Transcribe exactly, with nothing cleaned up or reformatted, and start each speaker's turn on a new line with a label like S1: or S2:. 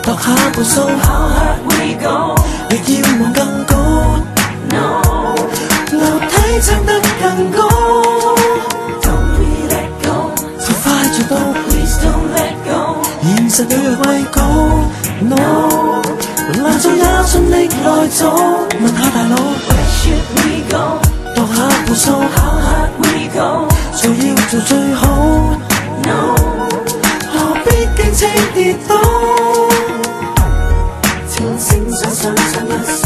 S1: 度下步數
S2: How hard we go，
S1: 力要望更高
S2: No，
S1: 樓梯撐得更高
S2: Don't we let go，
S1: 就快做到
S2: Please don't let go，
S1: 現實每日畏高 No， 難做也盡力來做，問下大佬
S2: Where should we go，
S1: 度下步數
S2: How hard we go，
S1: 就要做最好
S2: No，
S1: 何必驚青跌倒
S2: 前程想想想一